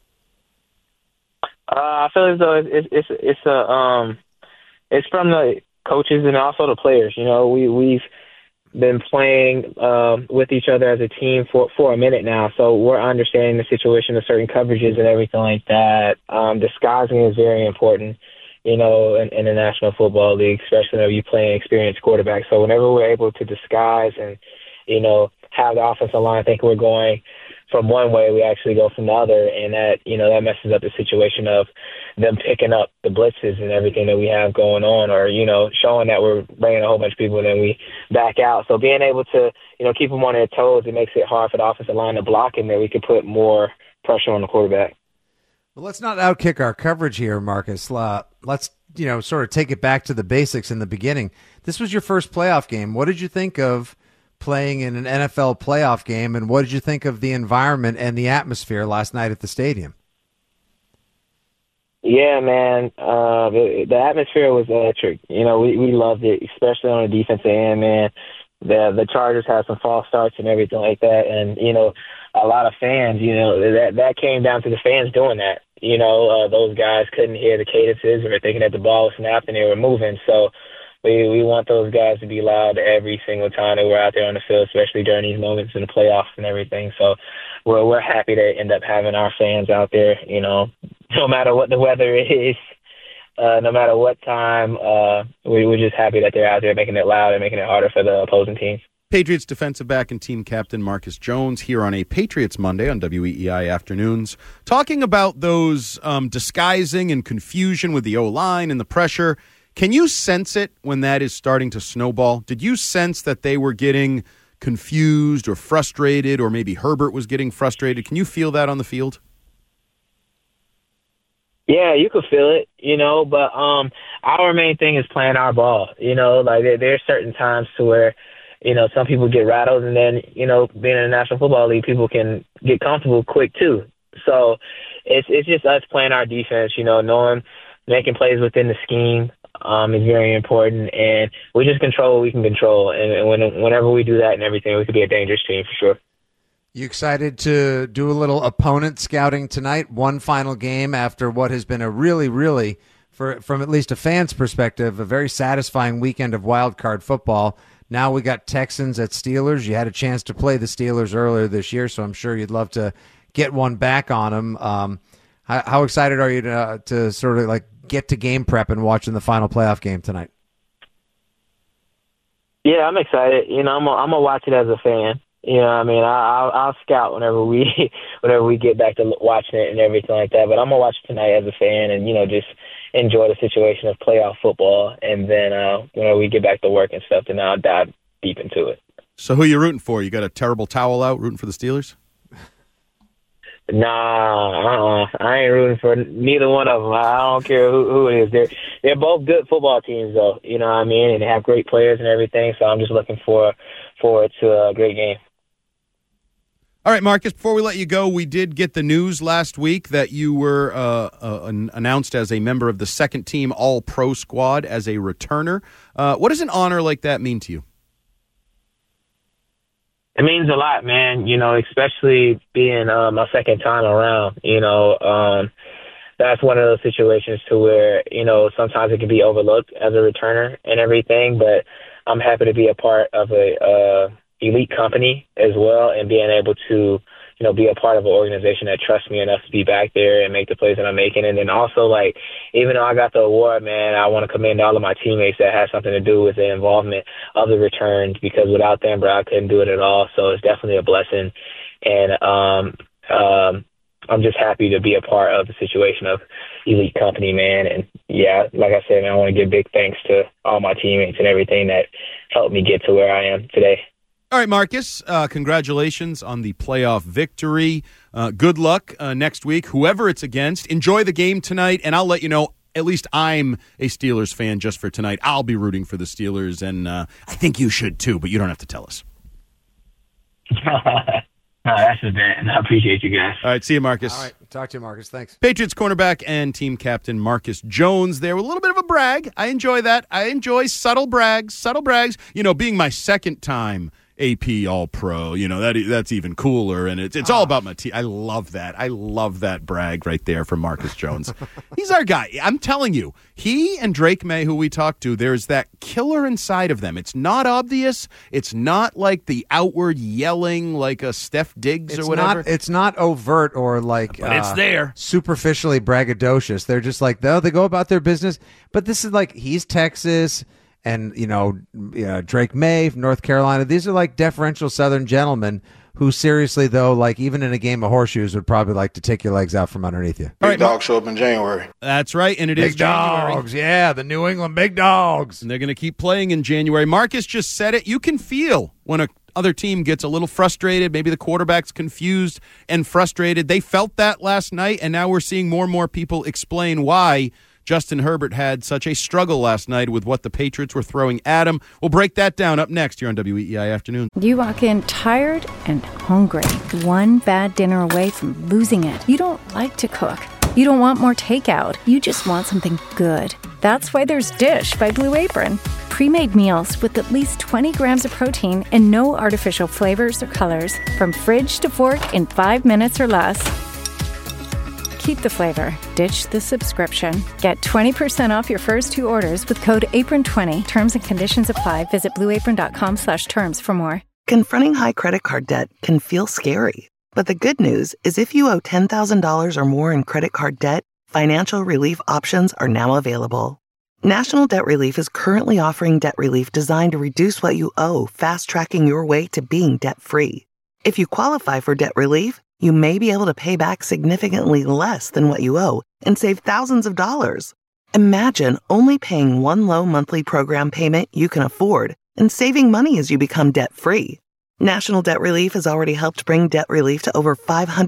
I feel as though it's from the coaches and also the players. We've been playing with each other as a team for a minute now, so we're understanding the situation of certain coverages and everything like that. Disguising is very important, in the National Football League, especially when you play an experienced quarterback. So whenever we're able to disguise and, have the offensive line think we're going from one way, we actually go from the other, and that messes up the situation of them picking up the blitzes and everything that we have going on, or showing that we're bringing a whole bunch of people and then we back out. So being able to keep them on their toes, it makes it hard for the offensive line to block, and then we can put more pressure on the quarterback.
Well, let's not outkick our coverage here, Marcus. Let's sort of take it back to the basics in the beginning. This was your first playoff game. What did you think of playing in an NFL playoff game, and what did you think of the environment and the atmosphere last night at the stadium?
Yeah, man, the atmosphere was electric. We loved it, especially on the defensive end, man. The Chargers had some false starts and everything like that, and a lot of fans, that came down to the fans doing that. Those guys couldn't hear the cadences, or thinking that the ball was snapped and they were moving. So we want those guys to be loud every single time that we're out there on the field, especially during these moments in the playoffs and everything. So we're happy to end up having our fans out there, no matter what the weather is, no matter what time. We're just happy that they're out there making it loud and making it harder for the opposing teams.
Patriots defensive back and team captain Marcus Jones here on a Patriots Monday on WEEI Afternoons, talking about those disguising and confusion with the O-line and the pressure. Can you sense it when that is starting to snowball? Did you sense that they were getting confused or frustrated, or maybe Herbert was getting frustrated? Can you feel that on the field?
Yeah, you could feel it, but our main thing is playing our ball. Like there's certain times to where, some people get rattled, and then, being in the National Football League, people can get comfortable quick too. So it's just us playing our defense, knowing, making plays within the scheme is very important, and we just control what we can control. And whenever we do that and everything, we could be a dangerous team for sure.
You excited to do a little opponent scouting tonight? One final game after what has been a really, really, from at least a fan's perspective, a very satisfying weekend of wild card football. Now we got Texans at Steelers. You had a chance to play the Steelers earlier this year, so I'm sure you'd love to get one back on them. How excited are you to sort of like get to game prep and watching the final playoff game tonight?
Yeah, I'm excited. I'm gonna watch it as a fan. I'll scout whenever we get back to watching it and everything like that. But I'm gonna watch it tonight as a fan, and just enjoy the situation of playoff football. And then when we get back to work and stuff, then I'll dive deep into it.
So who are you rooting for? You got a terrible towel out rooting for the Steelers?
Nah, I ain't rooting for neither one of them. I don't care who it is. They're both good football teams, though. You know what I mean? And they have great players and everything. So I'm just looking forward to a great game.
All right, Marcus, before we let you go, we did get the news last week that you were announced as a member of the second-team All-Pro squad as a returner. What does an honor like that mean to you?
It means a lot, man, especially being my second time around. That's one of those situations to where, sometimes it can be overlooked as a returner and everything, but I'm happy to be a part of a elite company as well, and being able to, be a part of an organization that trusts me enough to be back there and make the plays that I'm making. And then also, even though I got the award, man, I want to commend all of my teammates that had something to do with the involvement of the returns, because without them, bro, I couldn't do it at all. So it's definitely a blessing. And I'm just happy to be a part of the situation of elite company, man. And yeah, like I said, man, I want to give big thanks to all my teammates and everything that helped me get to where I am today.
All right, Marcus, congratulations on the playoff victory. Good luck next week, whoever it's against. Enjoy the game tonight, and I'll let you know, at least I'm a Steelers fan just for tonight. I'll be rooting for the Steelers, and I think you should too, but you don't have to tell us.
No, that's a bit, and I appreciate you guys.
All right, see you, Marcus.
All right, talk to you, Marcus. Thanks.
Patriots cornerback and team captain Marcus Jones there with a little bit of a brag. I enjoy that. I enjoy subtle brags. Being my second time AP All-Pro, that's even cooler, and it's all about my team. I love that. I love that brag right there from Marcus Jones. He's our guy. I'm telling you, he and Drake May, who we talked to, there's that killer inside of them. It's not obvious. It's not like the outward yelling like a Steph Diggs or whatever.
It's not overt or like
but it's there.
Superficially braggadocious. They're just like, they go about their business. But this is like, he's Texas, and, Drake May from North Carolina. These are like deferential Southern gentlemen who seriously, though, like even in a game of horseshoes, would probably like to take your legs out from underneath you.
Big dogs show up in January.
That's right, and it is January.
Big dogs, yeah, the New England Big Dogs.
And they're going to keep playing in January. Marcus just said it. You can feel when a other team gets a little frustrated. Maybe the quarterback's confused and frustrated. They felt that last night, and now we're seeing more and more people explain why Justin Herbert had such a struggle last night with what the Patriots were throwing at him. We'll break that down up next here on WEEI Afternoon.
You walk in tired and hungry, one bad dinner away from losing it. You don't like to cook. You don't want more takeout. You just want something good. That's why there's Dish by Blue Apron. Pre-made meals with at least 20 grams of protein and no artificial flavors or colors. From fridge to fork in 5 minutes or less. Keep the flavor. Ditch the subscription. Get 20% off your first 2 orders with code APRON20. Terms and conditions apply. Visit blueapron.com/terms for more.
Confronting high credit card debt can feel scary. But the good news is if you owe $10,000 or more in credit card debt, financial relief options are now available. National Debt Relief is currently offering debt relief designed to reduce what you owe, fast-tracking your way to being debt-free. If you qualify for debt relief, you may be able to pay back significantly less than what you owe and save thousands of dollars. Imagine only paying one low monthly program payment you can afford and saving money as you become debt-free. National Debt Relief has already helped bring debt relief to over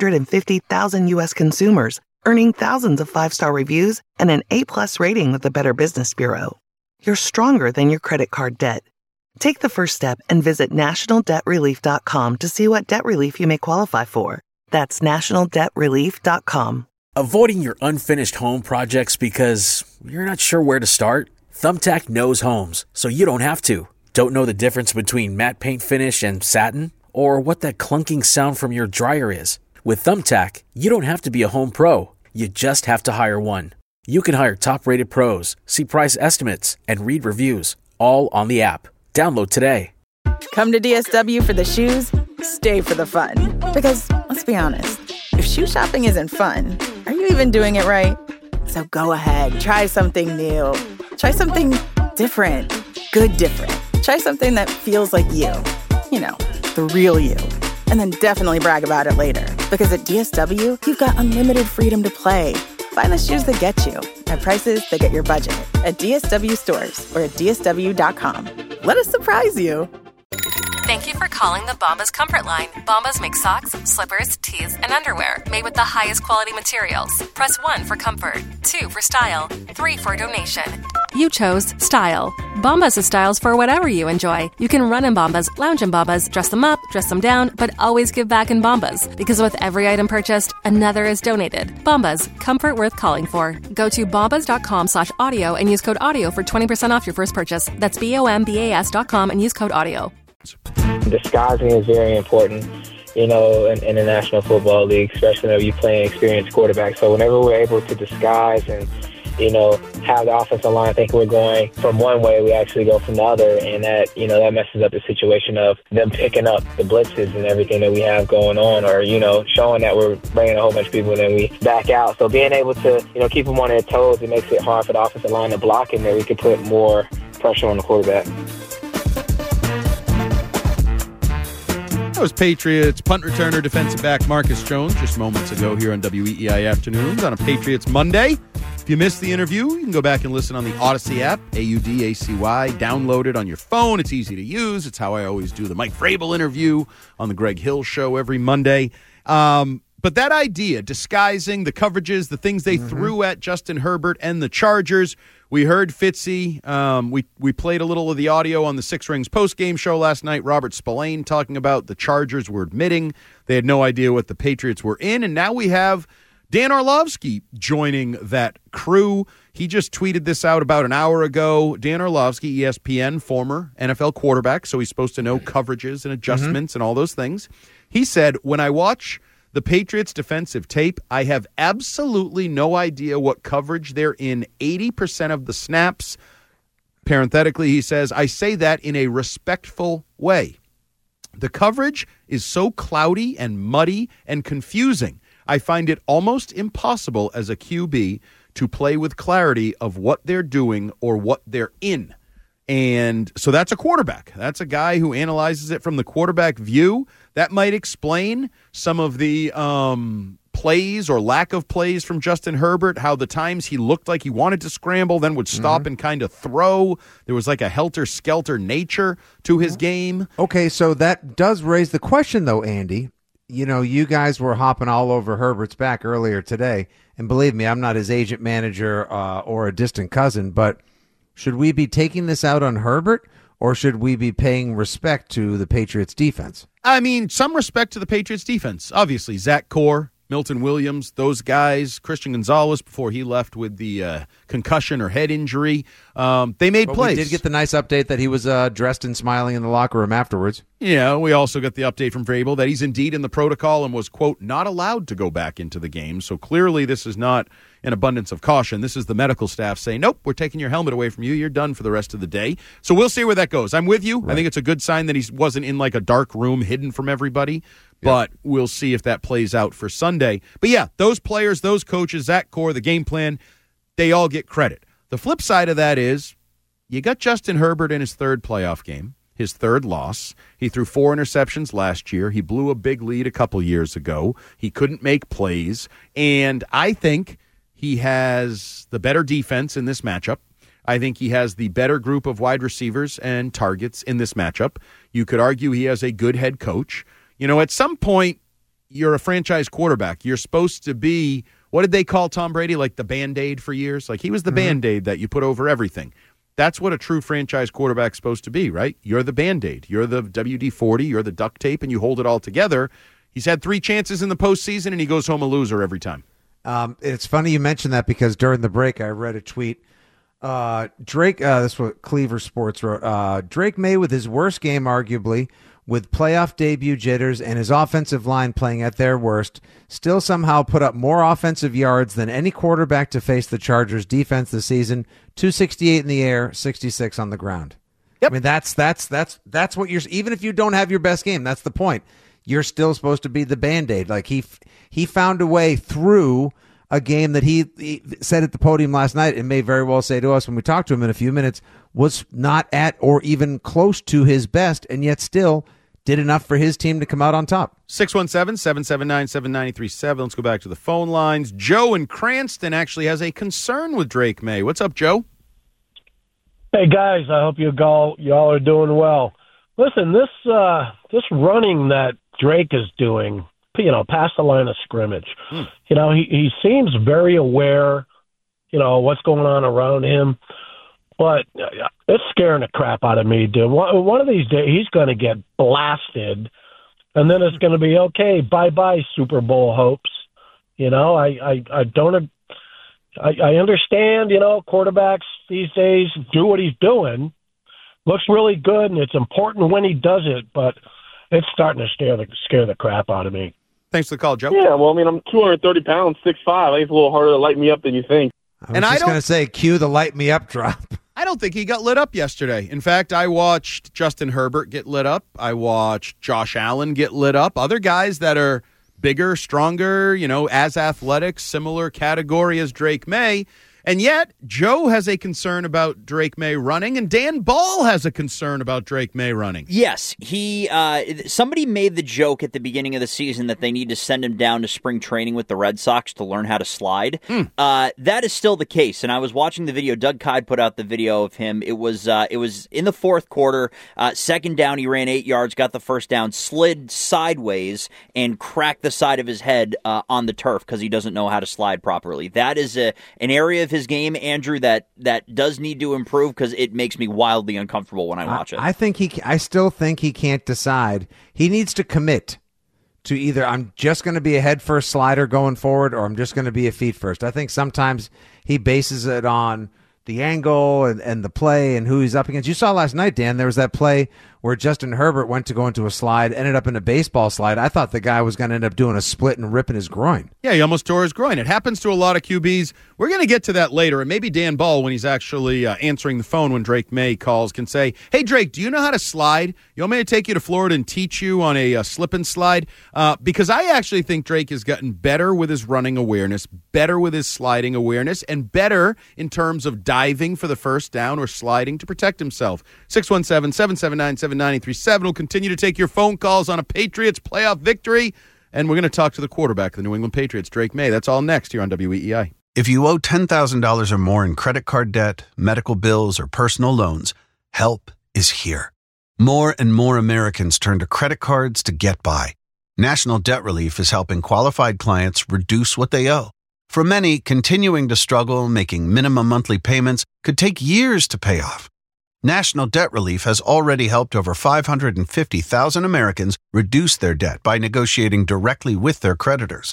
550,000 U.S. consumers, earning thousands of 5-star reviews and an A+ rating with the Better Business Bureau. You're stronger than your credit card debt. Take the first step and visit nationaldebtrelief.com to see what debt relief you may qualify for. That's nationaldebtrelief.com.
Avoiding your unfinished home projects because you're not sure where to start? Thumbtack knows homes, so you don't have to. Don't know the difference between matte paint finish and satin? Or what that clunking sound from your dryer is? With Thumbtack, you don't have to be a home pro. You just have to hire one. You can hire top-rated pros, see price estimates, and read reviews, all on the app. Download today.
Come to DSW for the shoes, stay for the fun. Because, let's be honest, if shoe shopping isn't fun, are you even doing it right? So go ahead, try something new. Try something different. Good different. Try something that feels like you. You know, the real you. And then definitely brag about it later. Because at DSW, you've got unlimited freedom to play. Find the shoes that get you at prices that get your budget at DSW stores or at DSW.com. Let us surprise you.
Thank you for calling the Bombas Comfort Line. Bombas make socks, slippers, tees, and underwear made with the highest quality materials. Press 1 for comfort, 2 for style, 3 for donation.
You chose style. Bombas has styles for whatever you enjoy. You can run in Bombas, lounge in Bombas, dress them up, dress them down, but always give back in Bombas. Because with every item purchased, another is donated. Bombas, comfort worth calling for. Go to bombas.com/audio and use code AUDIO for 20% off your first purchase. That's BOMBAS.com and use code AUDIO.
Disguising is very important, in the National Football League, especially whenever you play an experienced quarterback. So whenever we're able to disguise and, have the offensive line think we're going from one way, we actually go from the other. And that, that messes up the situation of them picking up the blitzes and everything that we have going on, or, showing that we're bringing a whole bunch of people and then we back out. So being able to, keep them on their toes, it makes it hard for the offensive line to block, and then we can put more pressure on the quarterback.
That was Patriots punt returner, defensive back Marcus Jones just moments ago here on WEEI Afternoons on a Patriots Monday. If you missed the interview, you can go back and listen on the Odyssey app, AUDACY. Download it on your phone. It's easy to use. It's how I always do the Mike Vrabel interview on the Greg Hill Show every Monday. But that idea, disguising the coverages, the things they threw at Justin Herbert and the Chargers. We heard Fitzy. We played a little of the audio on the Six Rings post-game show last night. Robert Spillane talking about the Chargers were admitting they had no idea what the Patriots were in. And now we have Dan Orlovsky joining that crew. He just tweeted this out about an hour ago. Dan Orlovsky, ESPN, former NFL quarterback, so he's supposed to know coverages and adjustments and all those things. He said, when I watch the Patriots' defensive tape, I have absolutely no idea what coverage they're in 80% of the snaps. Parenthetically, he says, I say that in a respectful way. The coverage is so cloudy and muddy and confusing. I find it almost impossible as a QB to play with clarity of what they're doing or what they're in. And so that's a quarterback. That's a guy who analyzes it from the quarterback view. That might explain some of the plays or lack of plays from Justin Herbert, how the times he looked like he wanted to scramble, then would stop and kind of throw. There was like a helter-skelter nature to his game.
Okay, so that does raise the question, though, Andy. You guys were hopping all over Herbert's back earlier today. And believe me, I'm not his agent, manager, or a distant cousin, but should we be taking this out on Herbert, or should we be paying respect to the Patriots defense?
I mean, some respect to the Patriots defense. Obviously, Zach Core, Milton Williams, those guys, Christian Gonzalez before he left with the concussion or head injury. They made plays.
We did get the nice update that he was dressed and smiling in the locker room afterwards.
Yeah, we also got the update from Vrabel that he's indeed in the protocol and was, quote, not allowed to go back into the game. So clearly this is not an abundance of caution. This is the medical staff saying, nope, we're taking your helmet away from you. You're done for the rest of the day. So we'll see where that goes. I'm with you. Right. I think it's a good sign that he wasn't in like a dark room hidden from everybody. But we'll see if that plays out for Sunday. But yeah, those players, those coaches, Zach Core, the game plan, they all get credit. The flip side of that is you got Justin Herbert in his third playoff game, his third loss. He threw 4 interceptions last year. He blew a big lead a couple years ago. He couldn't make plays. And I think he has the better defense in this matchup. I think he has the better group of wide receivers and targets in this matchup. You could argue he has a good head coach. You know, at some point, you're a franchise quarterback. You're supposed to be, what did they call Tom Brady? Like the Band-Aid for years? Like he was the Band-Aid that you put over everything. That's what a true franchise quarterback's supposed to be, right? You're the Band-Aid. You're the WD-40. You're the duct tape, and you hold it all together. He's had 3 chances in the postseason, and he goes home a loser every time.
It's funny you mentioned that because during the break, I read a tweet. Drake, this is what Cleaver Sports wrote. Drake May with his worst game, arguably, with playoff debut jitters and his offensive line playing at their worst, still somehow put up more offensive yards than any quarterback to face the Chargers defense this season. 268 in the air, 66 on the ground. Yep. I mean, that's what you're, even if you don't have your best game, that's the point. You're still supposed to be the Band-Aid. Like he found a way through a game that he said at the podium last night and may very well say to us when we talk to him in a few minutes was not at or even close to his best, and yet still did enough for his team to come out on top.
617-779-7937. Let's go back to the phone lines. Joe in Cranston actually has a concern with Drake May. What's up, Joe?
Hey, guys. I hope y'all are doing well. Listen, this running that Drake is doing, past the line of scrimmage, he seems very aware, what's going on around him. But it's scaring the crap out of me, dude. One of these days, he's going to get blasted, and then it's going to be, okay, bye-bye Super Bowl hopes. I understand, quarterbacks these days do what he's doing. Looks really good, and it's important when he does it, but it's starting to scare the crap out of me.
Thanks for the call, Joe.
Yeah, well, I'm 230 pounds, 6'5". I think it's a little harder to light me up than you think.
I was just going to say, cue the light me up drop.
I don't think he got lit up yesterday. In fact, I watched Justin Herbert get lit up. I watched Josh Allen get lit up. Other guys that are bigger, stronger, as athletic, similar category as Drake May. And yet, Joe has a concern about Drake May running, and Dan Ball has a concern about Drake May running.
Yes, somebody made the joke at the beginning of the season that they need to send him down to spring training with the Red Sox to learn how to slide. That is still the case, and I was watching the video. Doug Kide put out the video of him. It was in the fourth quarter, second down. He ran 8 yards, got the first down, slid sideways, and cracked the side of his head on the turf because he doesn't know how to slide properly. That is an area of his game, Andrew, that does need to improve because it makes me wildly uncomfortable when I watch it.
I still think he can't decide. He needs to commit to either I'm just going to be a head first slider going forward or I'm just going to be a feet first. I think sometimes he bases it on the angle and the play and who he's up against. You saw last night, Dan, there was that play where Justin Herbert went to go into a slide, ended up in a baseball slide. I thought the guy was going to end up doing a split and ripping his groin.
Yeah, he almost tore his groin. It happens to a lot of QBs. We're going to get to that later, and maybe Dan Ball, when he's actually answering the phone when Drake May calls, can say, hey, Drake, do you know how to slide? You want me to take you to Florida and teach you on a slip and slide? Because I actually think Drake has gotten better with his running awareness, better with his sliding awareness, and better in terms of diving for the first down or sliding to protect himself. 617-779-7937. We'll continue to take your phone calls on a Patriots playoff victory, and we're going to talk to the quarterback of the New England Patriots, Drake May. That's all next here on WEEI.
If you owe $10,000 or more in credit card debt, medical bills, or personal loans, help is here. More and more Americans turn to credit cards to get by. National Debt Relief is helping qualified clients reduce what they owe. For many, continuing to struggle making minimum monthly payments could take years to pay off. National Debt Relief has already helped over 550,000 Americans reduce their debt by negotiating directly with their creditors.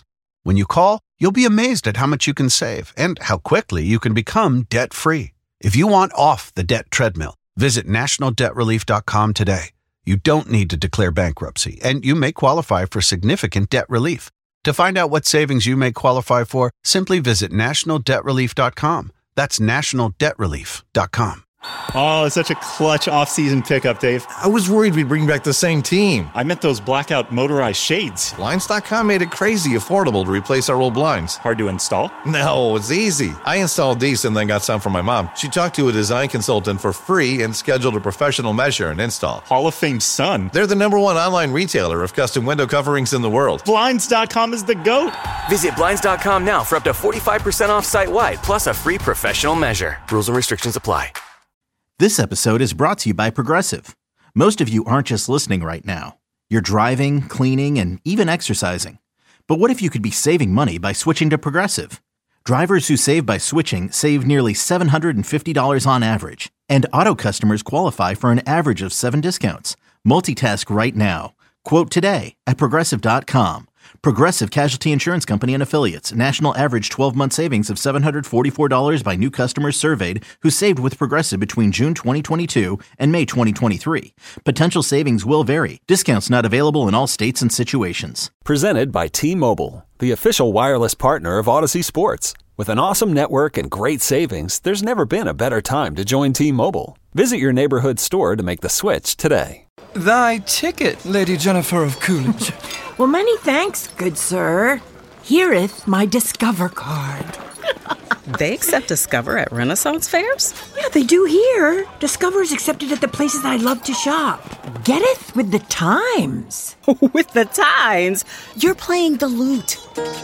When you call, you'll be amazed at how much you can save and how quickly you can become debt-free. If you want off the debt treadmill, visit nationaldebtrelief.com today. You don't need to declare bankruptcy, and you may qualify for significant debt relief. To find out what savings you may qualify for, simply visit nationaldebtrelief.com. That's nationaldebtrelief.com.
Oh, it's such a clutch off-season pickup, Dave.
I was worried we'd bring back the same team.
I meant those blackout motorized shades.
Blinds.com made it crazy affordable to replace our old blinds.
Hard to install?
No, it's easy. I installed these and then got some for my mom. She talked to a design consultant for free and scheduled a professional measure and install.
Hall of Fame son.
They're the #1 online retailer of custom window coverings in the world.
Blinds.com is the GOAT.
Visit Blinds.com now for up to 45% off site-wide, plus a free professional measure. Rules and restrictions apply.
This episode is brought to you by Progressive. Most of you aren't just listening right now. You're driving, cleaning, and even exercising. But what if you could be saving money by switching to Progressive? Drivers who save by switching save nearly $750 on average. And auto customers qualify for an average of 7 discounts. Multitask right now. Quote today at Progressive.com. Progressive Casualty Insurance Company and Affiliates. National average 12-month savings of $744 by new customers surveyed who saved with Progressive between June 2022 and May 2023. Potential savings will vary. Discounts not available in all states and situations.
Presented by T-Mobile, the official wireless partner of Odyssey Sports. With an awesome network and great savings, there's never been a better time to join T-Mobile. Visit your neighborhood store to make the switch today.
Thy ticket, Lady Jennifer of Coolidge.
Well, many thanks, good sir. Here'th my Discover card.
They accept Discover at Renaissance fairs?
Yeah, they do here. Discover is accepted at the places I love to shop. Getteth with the times.
With the times? You're playing the lute.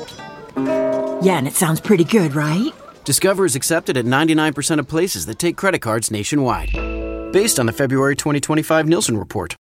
Yeah, and it sounds pretty good, right?
Discover is accepted at 99% of places that take credit cards nationwide. Based on the February 2025 Nielsen report.